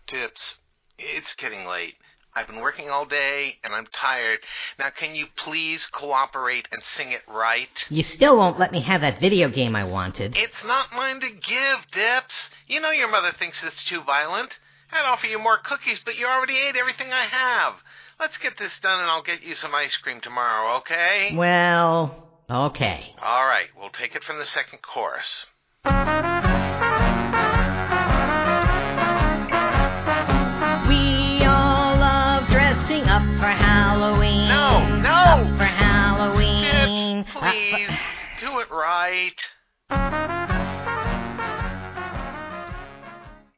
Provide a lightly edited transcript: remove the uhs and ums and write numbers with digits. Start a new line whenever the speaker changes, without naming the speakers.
Tits, it's getting late. I've been working all day, and I'm tired. Now, can you please cooperate and sing it right?
You still won't let me have that video game I wanted.
It's not mine to give, Dips. You know your mother thinks it's too violent. I'd offer you more cookies, but you already ate everything I have. Let's get this done, and I'll get you some ice cream tomorrow, okay?
Well, okay.
All right, we'll take it from the second chorus.
Up for Halloween.
No.
Up for Halloween.
Dips, please, do it right.